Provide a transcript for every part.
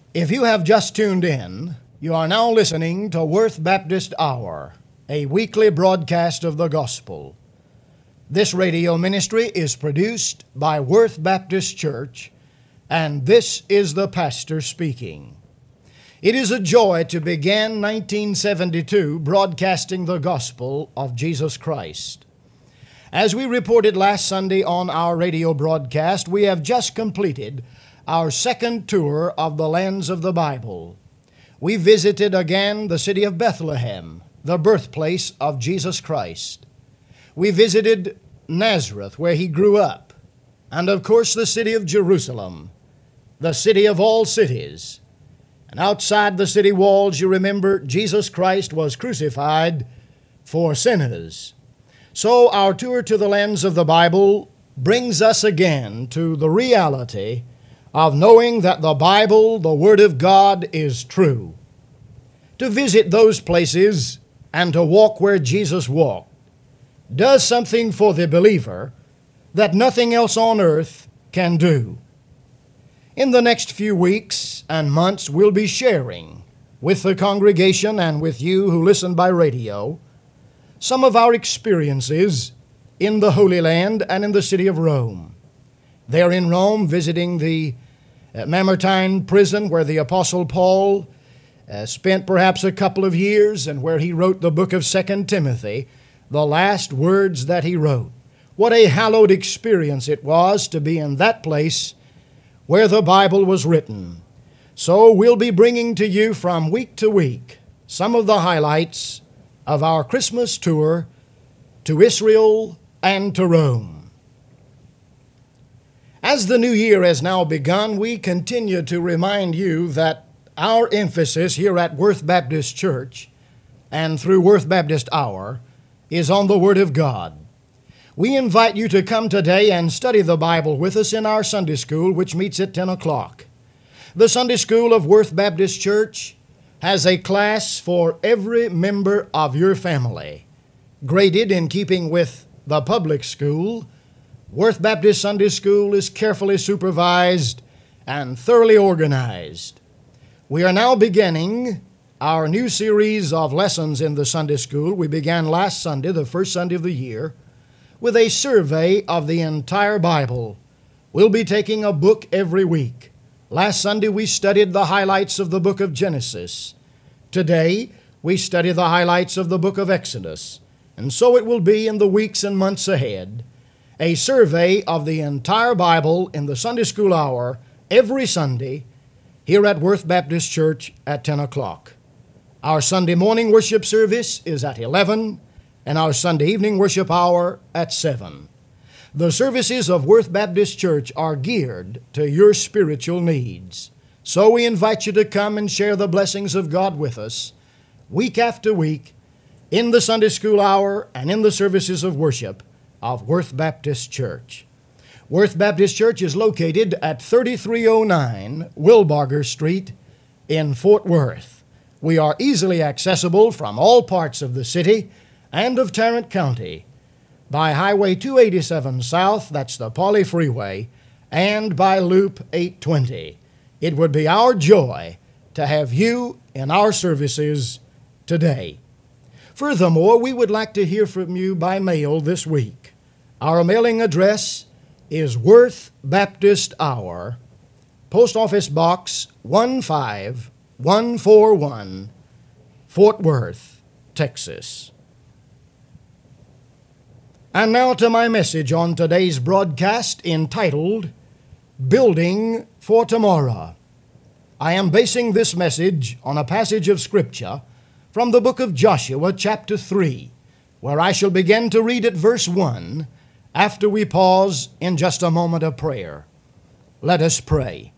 If you have just tuned in, you are now listening to Worth Baptist Hour, a weekly broadcast of the gospel. This radio ministry is produced by Worth Baptist Church, and this is the pastor speaking. It is a joy to begin 1972 broadcasting the gospel of Jesus Christ. As we reported last Sunday on our radio broadcast, we have just completed our second tour of the lands of the Bible. We visited again the city of Bethlehem, the birthplace of Jesus Christ. We visited Nazareth, where he grew up, and of course the city of Jerusalem, the city of all cities. And outside the city walls, you remember, Jesus Christ was crucified for sinners. So our tour to the lands of the Bible brings us again to the reality of knowing that the Bible, the Word of God, is true. To visit those places and to walk where Jesus walked does something for the believer that nothing else on earth can do. In the next few weeks and months, we'll be sharing with the congregation and with you who listen by radio some of our experiences in the Holy Land and in the city of Rome. There in Rome, visiting the Mamertine prison where the Apostle Paul spent perhaps a couple of years and where he wrote the book of 2 Timothy, the last words that he wrote. What a hallowed experience it was to be in that place where the Bible was written. So we'll be bringing to you from week to week some of the highlights of our Christmas tour to Israel and to Rome. As the new year has now begun, we continue to remind you that our emphasis here at Worth Baptist Church and through Worth Baptist Hour is on the Word of God. We invite you to come today and study the Bible with us in our Sunday school, which meets at 10 o'clock. The Sunday school of Worth Baptist Church has a class for every member of your family, graded in keeping with the public school. Worth Baptist Sunday School is carefully supervised and thoroughly organized. We are now beginning our new series of lessons in the Sunday School. We began last Sunday, the first Sunday of the year, with a survey of the entire Bible. We'll be taking a book every week. Last Sunday we studied the highlights of the book of Genesis. Today we study the highlights of the book of Exodus. And so it will be in the weeks and months ahead, a survey of the entire Bible in the Sunday School Hour every Sunday here at Worth Baptist Church at 10 o'clock. Our Sunday morning worship service is at 11, and our Sunday evening worship hour at 7. The services of Worth Baptist Church are geared to your spiritual needs. So we invite you to come and share the blessings of God with us week after week in the Sunday School Hour and in the services of worship of Worth Baptist Church. Worth Baptist Church is located at 3309 Wilbarger Street in Fort Worth. We are easily accessible from all parts of the city and of Tarrant County by Highway 287 South, that's the Pauley Freeway, and by Loop 820. It would be our joy to have you in our services today. Furthermore, we would like to hear from you by mail this week. Our mailing address is Worth Baptist Hour, Post Office Box 15141, Fort Worth, Texas. And now to my message on today's broadcast entitled, Building for Tomorrow. I am basing this message on a passage of Scripture from the book of Joshua, chapter 3, where I shall begin to read at verse 1 after we pause in just a moment of prayer. Let us pray.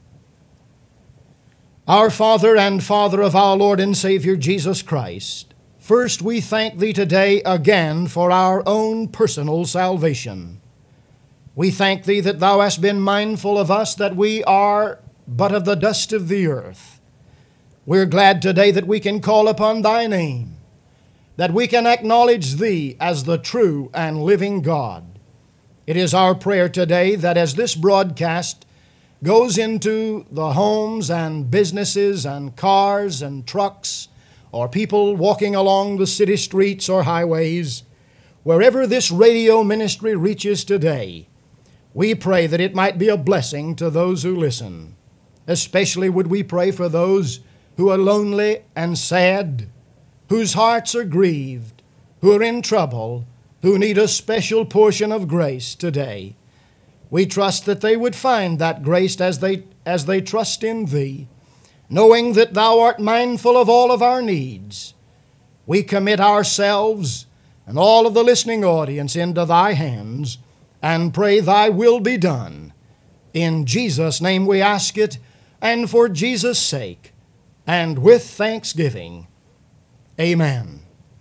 Our Father and Father of our Lord and Savior Jesus Christ, first we thank Thee today again for our own personal salvation. We thank Thee that Thou hast been mindful of us, that we are but of the dust of the earth. We're glad today that we can call upon Thy name, that we can acknowledge Thee as the true and living God. It is our prayer today that as this broadcast goes into the homes and businesses and cars and trucks, or people walking along the city streets or highways, wherever this radio ministry reaches today, we pray that it might be a blessing to those who listen. Especially would we pray for those who are lonely and sad, whose hearts are grieved, who are in trouble, who need a special portion of grace today. We trust that they would find that grace as they trust in Thee, knowing that Thou art mindful of all of our needs. We commit ourselves and all of the listening audience into Thy hands and pray Thy will be done. In Jesus' name we ask it, and for Jesus' sake, and with thanksgiving. Amen.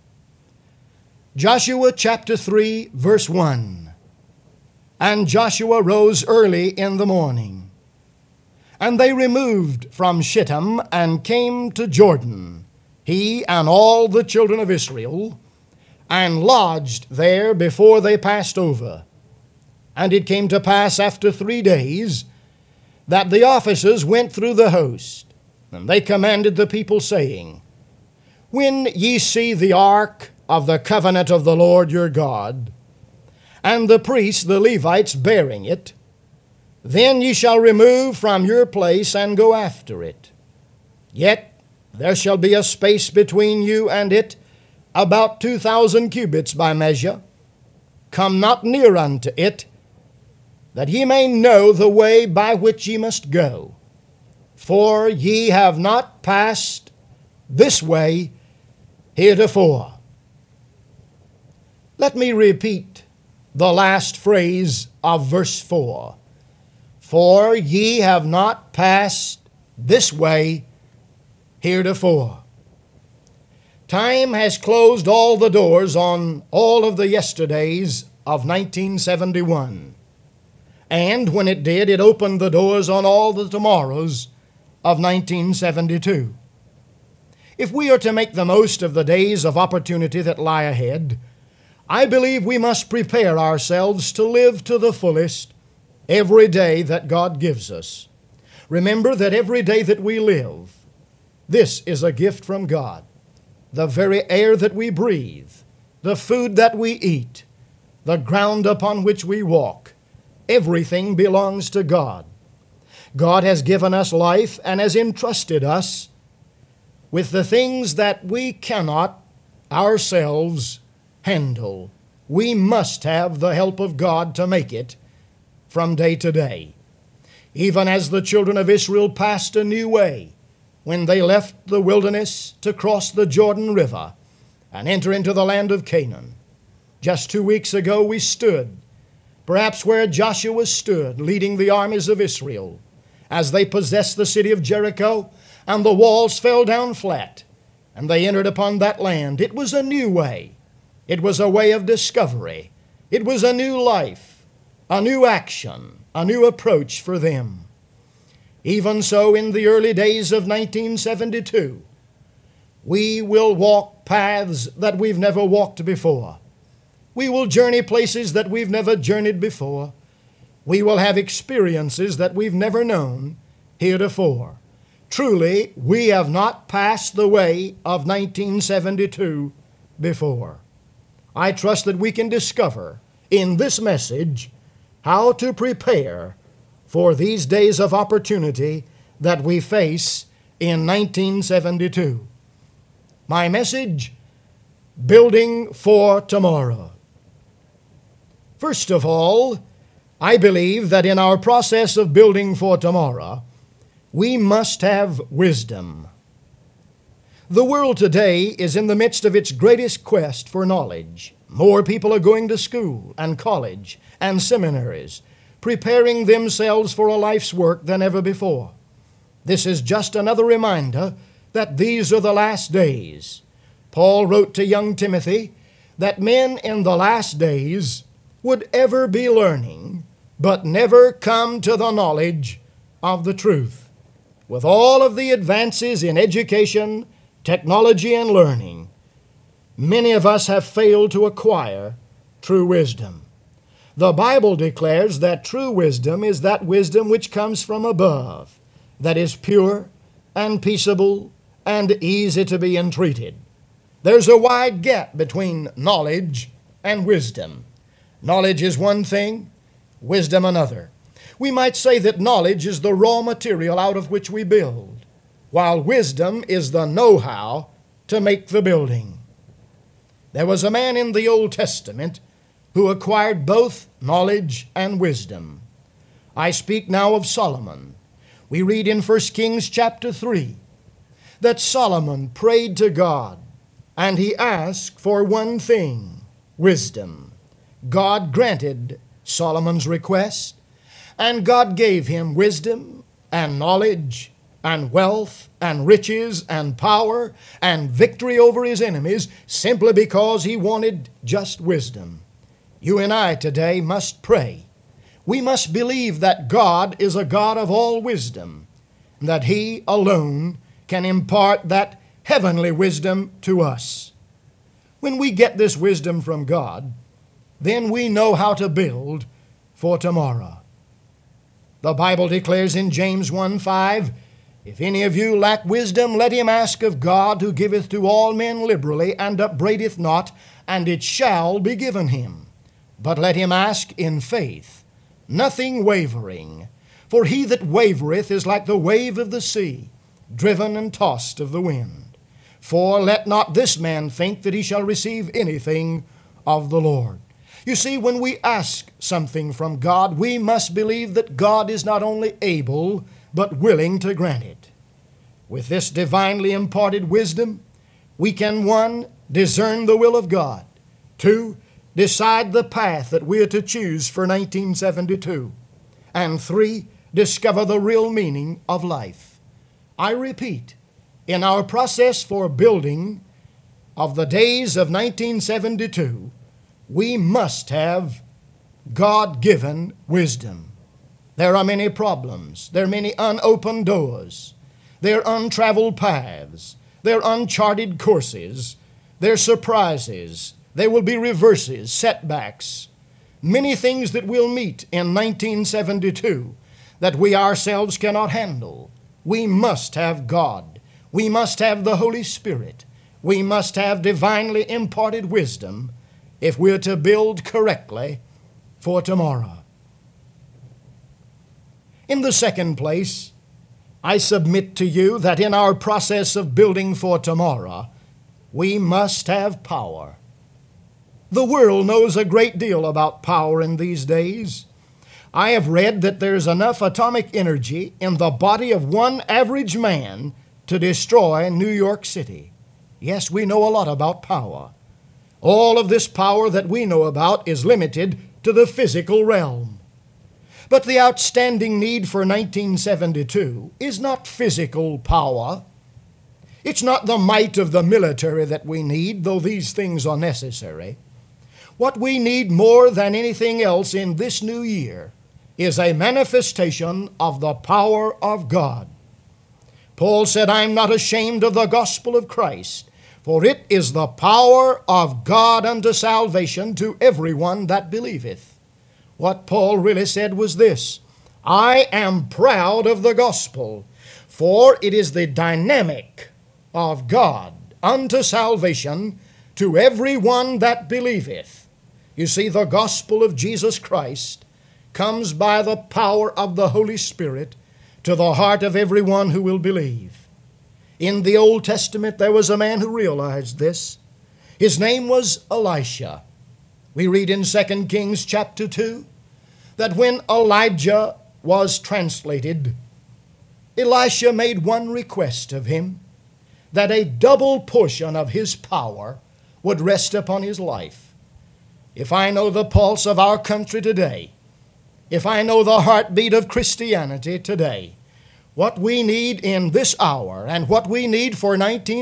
Joshua chapter 3, verse 1. And Joshua rose early in the morning, and they removed from Shittim and came to Jordan, he and all the children of Israel, and lodged there before they passed over. And it came to pass after 3 days that the officers went through the host, and they commanded the people, saying, When ye see the ark of the covenant of the Lord your God, and the priests, the Levites, bearing it, then ye shall remove from your place and go after it. Yet there shall be a space between you and it, about 2,000 cubits by measure. Come not near unto it, that ye may know the way by which ye must go. For ye have not passed this way heretofore. Let me repeat the last phrase of verse 4. For ye have not passed this way heretofore. Time has closed all the doors on all of the yesterdays of 1971. And when it did, it opened the doors on all the tomorrows of 1972. If we are to make the most of the days of opportunity that lie ahead, I believe we must prepare ourselves to live to the fullest every day that God gives us. Remember that every day that we live, this is a gift from God. The very air that we breathe, the food that we eat, the ground upon which we walk, everything belongs to God. God has given us life and has entrusted us with the things that we cannot ourselves handle. We must have the help of God to make it from day to day. Even as the children of Israel passed a new way when they left the wilderness to cross the Jordan River and enter into the land of Canaan. Just 2 weeks ago we stood perhaps where Joshua stood, leading the armies of Israel, as they possessed the city of Jericho, and the walls fell down flat, and they entered upon that land. It was a new way. It was a way of discovery. It was a new life, a new action, a new approach for them. Even so, in the early days of 1972, we will walk paths that we've never walked before. We will journey places that we've never journeyed before. We will have experiences that we've never known heretofore. Truly, we have not passed the way of 1972 before. I trust that we can discover in this message how to prepare for these days of opportunity that we face in 1972. My message, Building for Tomorrow. First of all, I believe that in our process of building for tomorrow, we must have wisdom. The world today is in the midst of its greatest quest for knowledge. More people are going to school and college and seminaries, preparing themselves for a life's work than ever before. This is just another reminder that these are the last days. Paul wrote to young Timothy that men in the last days would ever be learning, but never come to the knowledge of the truth. With all of the advances in education, technology, and learning, many of us have failed to acquire true wisdom. The Bible declares that true wisdom is that wisdom which comes from above, that is pure and peaceable and easy to be entreated. There's a wide gap between knowledge and wisdom. Knowledge is one thing, wisdom another. We might say that knowledge is the raw material out of which we build, while wisdom is the know-how to make the building. There was a man in the Old Testament who acquired both knowledge and wisdom. I speak now of Solomon. We read in 1 Kings chapter 3 that Solomon prayed to God, and he asked for one thing, wisdom. God granted Solomon's request, and God gave him wisdom and knowledge and wealth and riches and power and victory over his enemies simply because he wanted just wisdom. You and I today must pray. We must believe that God is a God of all wisdom, and that He alone can impart that heavenly wisdom to us. When we get this wisdom from God, then we know how to build for tomorrow. The Bible declares in James 1:5, "If any of you lack wisdom, let him ask of God, who giveth to all men liberally, and upbraideth not, and it shall be given him. But let him ask in faith, nothing wavering. For he that wavereth is like the wave of the sea, driven and tossed of the wind. For let not this man think that he shall receive anything of the Lord." You see, when we ask something from God, we must believe that God is not only able, but willing to grant it. With this divinely imparted wisdom, we can, 1, discern the will of God, 2, decide the path that we are to choose for 1972, and 3, discover the real meaning of life. I repeat, in our process for building of the days of 1972, we must have God-given wisdom. There are many problems. There are many unopened doors. There are untraveled paths. There are uncharted courses. There are surprises. There will be reverses, setbacks, many things that we'll meet in 1972 that we ourselves cannot handle. We must have God. We must have the Holy Spirit. We must have divinely imparted wisdom if we're to build correctly for tomorrow. In the second place, I submit to you that in our process of building for tomorrow, we must have power. The world knows a great deal about power in these days. I have read that there's enough atomic energy in the body of one average man to destroy New York City. Yes, we know a lot about power. All of this power that we know about is limited to the physical realm. But the outstanding need for 1972 is not physical power. It's not the might of the military that we need, though these things are necessary. What we need more than anything else in this new year is a manifestation of the power of God. Paul said, "I'm not ashamed of the gospel of Christ, for it is the power of God unto salvation to everyone that believeth." What Paul really said was this: "I am proud of the gospel, for it is the dynamic of God unto salvation to everyone that believeth." You see, the gospel of Jesus Christ comes by the power of the Holy Spirit to the heart of everyone who will believe. In the Old Testament, there was a man who realized this. His name was Elisha. We read in 2 Kings chapter 2 that when Elijah was translated, Elisha made one request of him, that a double portion of his power would rest upon his life. If I know the pulse of our country today, if I know the heartbeat of Christianity today, what we need in this hour and what we need for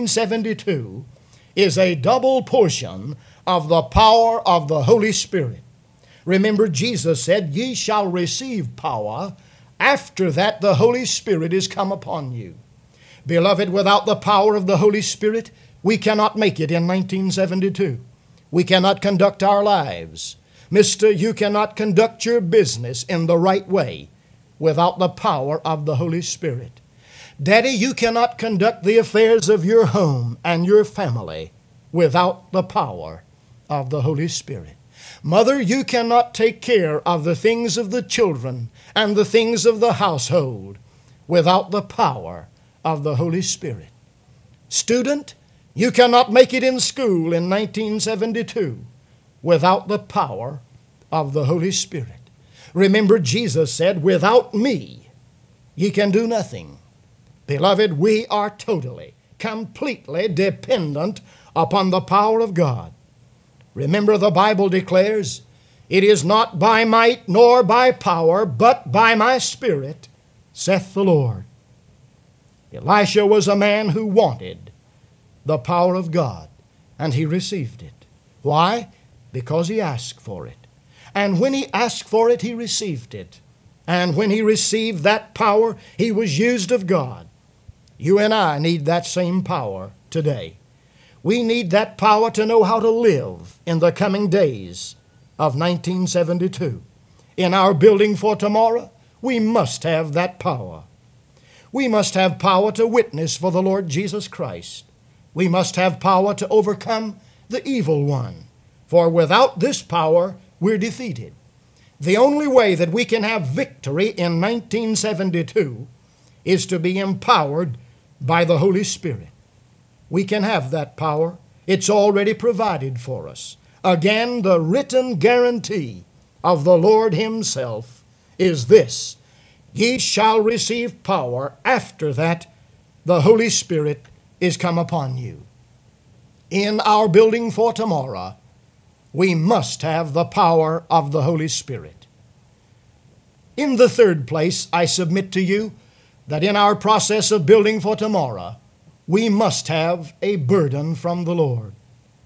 1972 is a double portion of the power of the Holy Spirit. Remember, Jesus said, "Ye shall receive power after that the Holy Spirit is come upon you." Beloved, without the power of the Holy Spirit, we cannot make it in 1972. We cannot conduct our lives. Mister, you cannot conduct your business in the right way without the power of the Holy Spirit. Daddy, you cannot conduct the affairs of your home and your family without the power of the Holy Spirit. Mother, you cannot take care of the things of the children and the things of the household without the power of the Holy Spirit. Student, you cannot make it in school in 1972 without the power of the Holy Spirit. Remember, Jesus said, without me, ye can do nothing. Beloved, we are totally, completely dependent upon the power of God. Remember, the Bible declares, it is not by might nor by power, but by my Spirit, saith the Lord. Elisha was a man who wanted the power of God, and he received it. Why? Because he asked for it. And when he asked for it, he received it. And when he received that power, he was used of God. You and I need that same power today. We need that power to know how to live in the coming days of 1972. In our building for tomorrow, we must have that power. We must have power to witness for the Lord Jesus Christ. We must have power to overcome the evil one. For without this power, we're defeated. The only way that we can have victory in 1972 is to be empowered by the Holy Spirit. We can have that power. It's already provided for us. Again, the written guarantee of the Lord Himself is this: ye shall receive power after that the Holy Spirit is come upon you. In our building for tomorrow, we must have the power of the Holy Spirit. In the third place, I submit to you that in our process of building for tomorrow, we must have a burden from the Lord.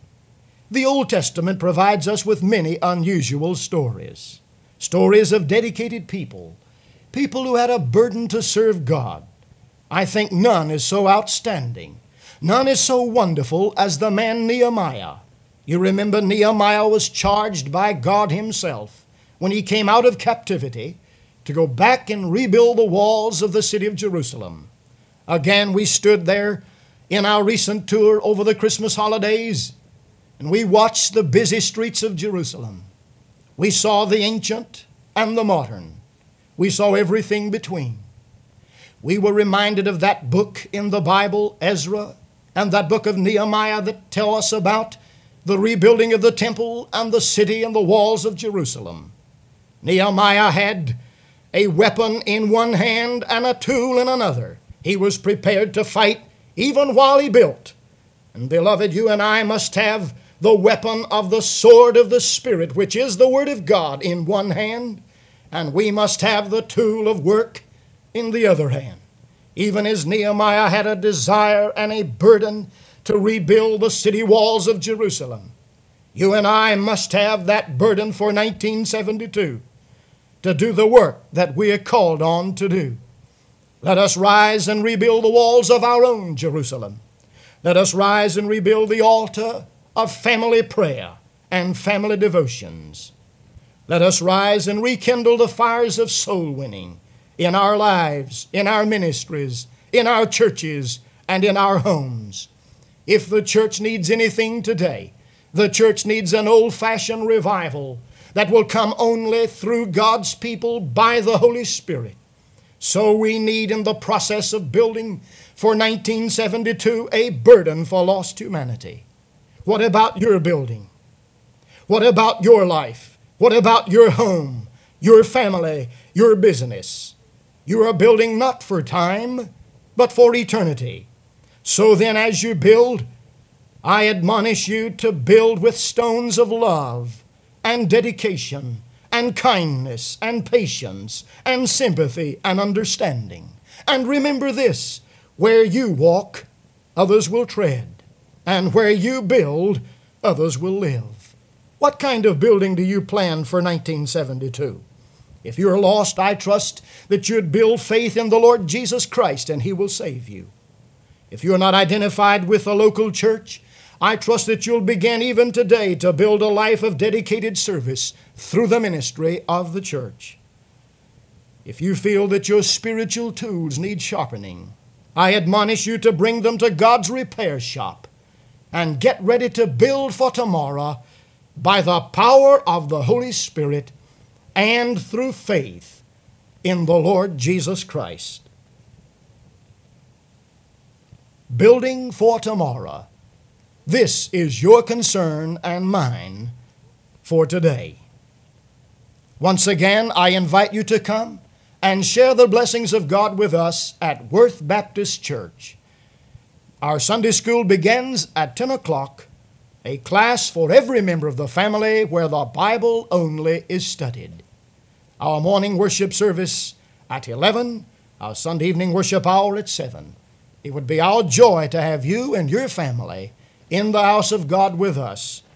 The Old Testament provides us with many unusual stories. Stories of dedicated people, people who had a burden to serve God. I think none is so outstanding, none is so wonderful as the man Nehemiah. You remember Nehemiah was charged by God Himself when he came out of captivity to go back and rebuild the walls of the city of Jerusalem. Again, we stood there in our recent tour over the Christmas holidays, and we watched the busy streets of Jerusalem. We saw the ancient and the modern. We saw everything between. We were reminded of that book in the Bible, Ezra, and that book of Nehemiah that tell us about the rebuilding of the temple and the city and the walls of Jerusalem. Nehemiah had a weapon in one hand and a tool in another. He was prepared to fight even while he built. And beloved, you and I must have the weapon of the sword of the Spirit, which is the Word of God, in one hand, and we must have the tool of work in the other hand. Even as Nehemiah had a desire and a burden to rebuild the city walls of Jerusalem, you and I must have that burden for 1972 to do the work that we are called on to do. Let us rise and rebuild the walls of our own Jerusalem. Let us rise and rebuild the altar of family prayer and family devotions. Let us rise and rekindle the fires of soul winning in our lives, in our ministries, in our churches, and in our homes. If the church needs anything today, the church needs an old-fashioned revival that will come only through God's people by the Holy Spirit. So we need, in the process of building for 1972, a burden for lost humanity. What about your building? What about your life? What about your home, your family, your business? You are building not for time, but for eternity. So then, as you build, I admonish you to build with stones of love and dedication and kindness and patience and sympathy and understanding. And remember this: where you walk, others will tread, and where you build, others will live. What kind of building do you plan for 1972? If you're lost, I trust that you'd build faith in the Lord Jesus Christ and He will save you. If you're not identified with a local church, I trust that you'll begin even today to build a life of dedicated service through the ministry of the church. If you feel that your spiritual tools need sharpening, I admonish you to bring them to God's repair shop and get ready to build for tomorrow by the power of the Holy Spirit and through faith in the Lord Jesus Christ. Building for tomorrow. This is your concern and mine for today. Once again, I invite you to come and share the blessings of God with us at Worth Baptist Church. Our Sunday school begins at 10 o'clock, a class for every member of the family where the Bible only is studied. Our morning worship service at 11, our Sunday evening worship hour at 7. It would be our joy to have you and your family in the house of God with us